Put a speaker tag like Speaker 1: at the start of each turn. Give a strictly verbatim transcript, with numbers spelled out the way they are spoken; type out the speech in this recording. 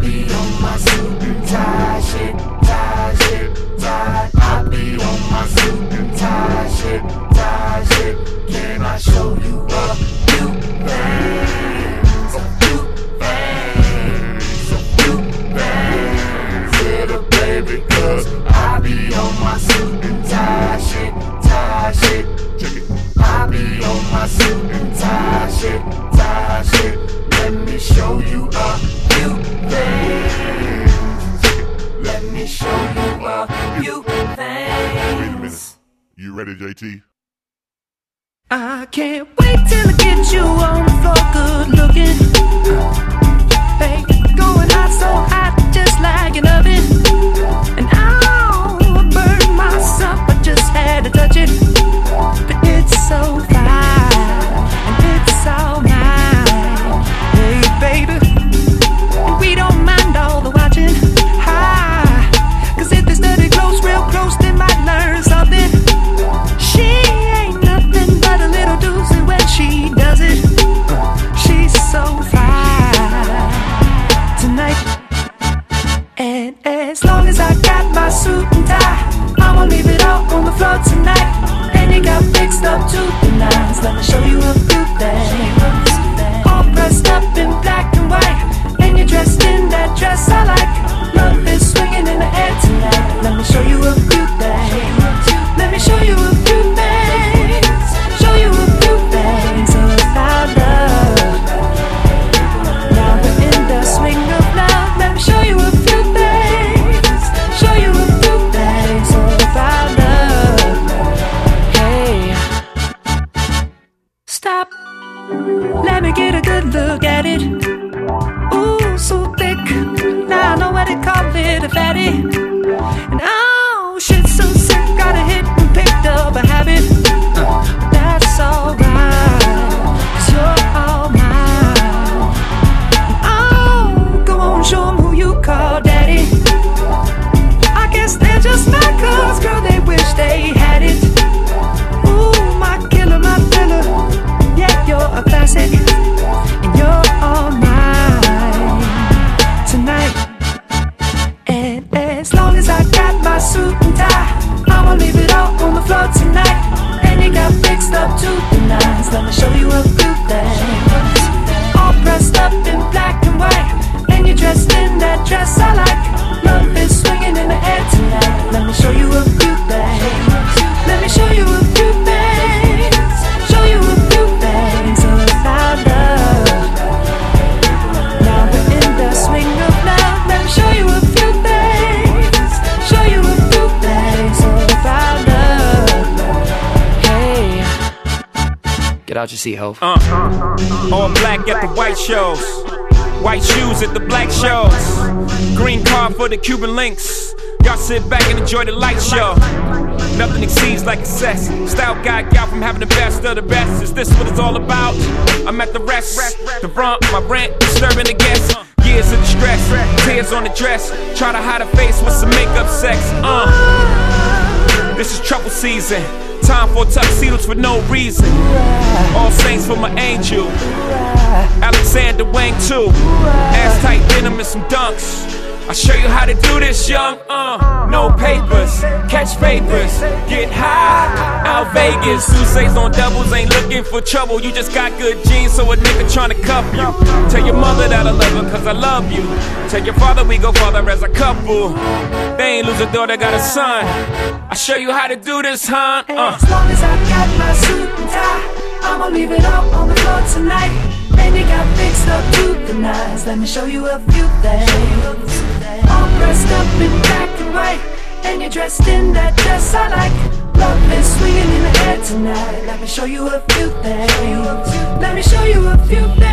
Speaker 1: be on my suit and tie shit, tie shit, tie. I be on my suit and tie shit, tie shit. Can I show you a few things, a few things, a few things, little baby, cause I be on my suit and tie shit, tie shit. Check it. I be on my suit and tie shit, tie shit. Let me show you a few things. Let me show you a few things.
Speaker 2: Wait a minute. You ready, J T?
Speaker 3: I can't wait till I get you on the floor, good looking. Baby, going hot, so hot, just like an oven. And I'll burn myself, I just had to touch it. But it's so fine, and it's all mine. Hey, baby, and we don't mind all the watching. Hi, cause if they study close, real close, they might learn something. She ain't nothing but a little doozy when she does it. She's so fine tonight. And as long as I got my suit and tie, I'ma leave it all on the floor tonight. And you got fixed up to the nines. Let me show you a few things. All dressed up in black and white, and you're dressed in that dress I like. Love is swinging in the air tonight. Let me show you a few things. Let me show you a few things. Show you a few things about love. Now we're in the swing of love. Let me show you a few things. Show you a few things about love. Hey, stop. Let me get a good look at it. Ooh, so thick. Now I know what they call it, a fatty. And oh, shit, so sick. Got a hit and picked up a habit. But that's alright, cause you're all mine. Oh, go on, show them who you call daddy. I guess they're just not cause, girl, they wish they had it. Ooh, my killer, my thriller. Yeah, you're a classic, and you're all mine tonight. And as long as I got my suit and tie, I'ma leave it all on the floor tonight. And you got fixed up to the nines. Let me show you a few things. All dressed up in black and white, and you're dressed in that dress I like. Love is swinging in the air tonight. Let me show you a few things. Let me show you a few things. Show you a few things about love. Now we're in the swing of love. Let me show you a few things. Show you a few things about love. Hey,
Speaker 4: Get out your seat, ho.
Speaker 5: Uh, all black at the white shows, white shoes at the black shows, green card for the Cuban links. Y'all sit back and enjoy the light show. Nothing exceeds like excess. Style guide y'all from having the best of the best. Is this what it's all about? I'm at the rest. The front, my rent, disturbing the guests. Years of distress, tears on the dress. Try to hide a face with some makeup sex. Uh, this is trouble season. Time for tuxedos for no reason. All saints for my angel. Alexander Wang too. Ass tight denim and some dunks. I'll show you how to do this, young. Uh, no papers, catch papers, get high. Out Vegas, Sousa's on doubles, ain't looking for trouble. You just got good genes, so a nigga tryna cuff you. Tell your mother that I love her, cause I love you. Tell your father we go farther as a couple. They ain't lose a daughter, got a son. I'll show you how to do this, huh? Uh.
Speaker 3: as long as I got my suit and tie, I'ma leave it all on the floor tonight. And you got fixed up to the nines. Let me show you a few things. All dressed up in black and white, and you're dressed in that dress I like. Love is swinging in the air tonight. Let me show you a few things. Let me show you a few things.